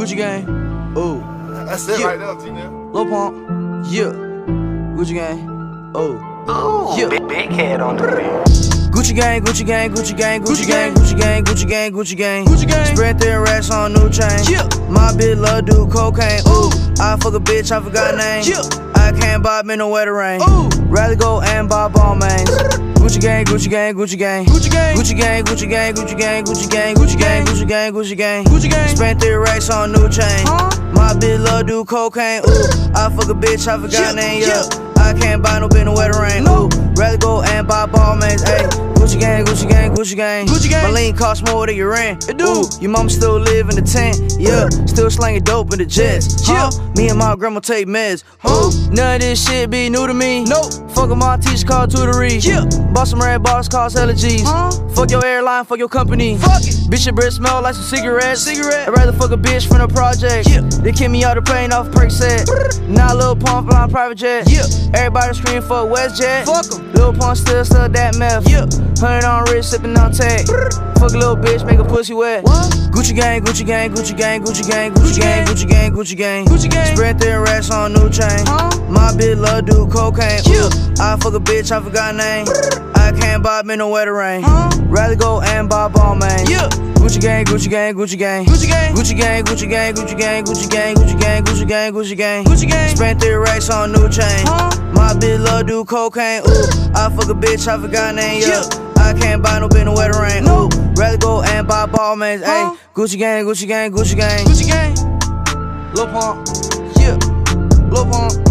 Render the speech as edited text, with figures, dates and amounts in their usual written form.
Gucci gang, oh. That's it right there, G-Nell. Lil Pump, yeah. Gucci gang, oh. Ooh, Yeah. big head on the wheel. Gucci gang, Gucci gang, Gucci gang, Gucci gang, Gucci gang, Gucci gang, Gucci gang, Gucci gang. Spread their racks on new chain. Yeah. My bitch love do cocaine. Ooh, I fuck a bitch, I forgot name. Yeah. I can't buy me no wetter rain. Ooh, rather go and buy ball mains. Gucci gang, Gucci gang, Gucci gang, Gucci gang, Gucci gang, Gucci gang, Gucci gang, Gucci gang, Gucci gang, Gucci gang, Gucci gang, Gucci gang. Spent 3 racks on new chain. My bitch love do cocaine. Ooh, I fuck a bitch, I forgot name. Yeah. I can't buy no bitch no wetter rain. Ooh, rather go and buy ball mains. Ayy, Gucci gang, Gucci gang, Gucci gang, Gucci gang. My lean cost more than your rent. Ooh, your mama still live in the tent. Yeah, still slanging dope in the jets. Yeah, me and my grandma take meds. Ooh, none of this shit be new to me. Nope. Fuck my teacher called tutory. Yeah, bought some red bars cost hella G's. Fuck your airline, fuck your company. Fuck it. Bitch, your breath smell like some cigarettes. I'd rather fuck a bitch from the project. Yeah, they kick me out the plane off Percocet. Now Lil Pump flying private jet. Yeah, everybody scream for WestJet. Fuck 'em. Lil Pump still that meth. Yeah, 100 on wrist, sippin' on tag. Fuck a little bitch, make a pussy wet. What? Gucci gang, Gucci gang, Gucci gang, Gucci gang, Gucci gang, Gucci gang, Gucci gang, Gucci gang. Spread their racks on new chain. My bitch love do cocaine. Ooh, I fuck a bitch, I forgot name. I can't buy me no wetter rain. Rather go and buy ball mains. Yeah. Gucci gang, Gucci gang, Gucci gang, Gucci gang, Gucci gang, Gucci gang, Gucci gang, Gucci gang, Gucci gang, Gucci gang, Gucci gang, Gucci gang. Spent 3 racks on new chain. My bitch love do cocaine. Ooh, I fuck a bitch, I forgot name. Yeah, I can't buy no bitch no wetter rain. Ooh, rather go and buy ball mains. Ayy, Gucci gang, Gucci gang, Gucci gang, Gucci gang. Lil Pump, yeah, Lil Pump.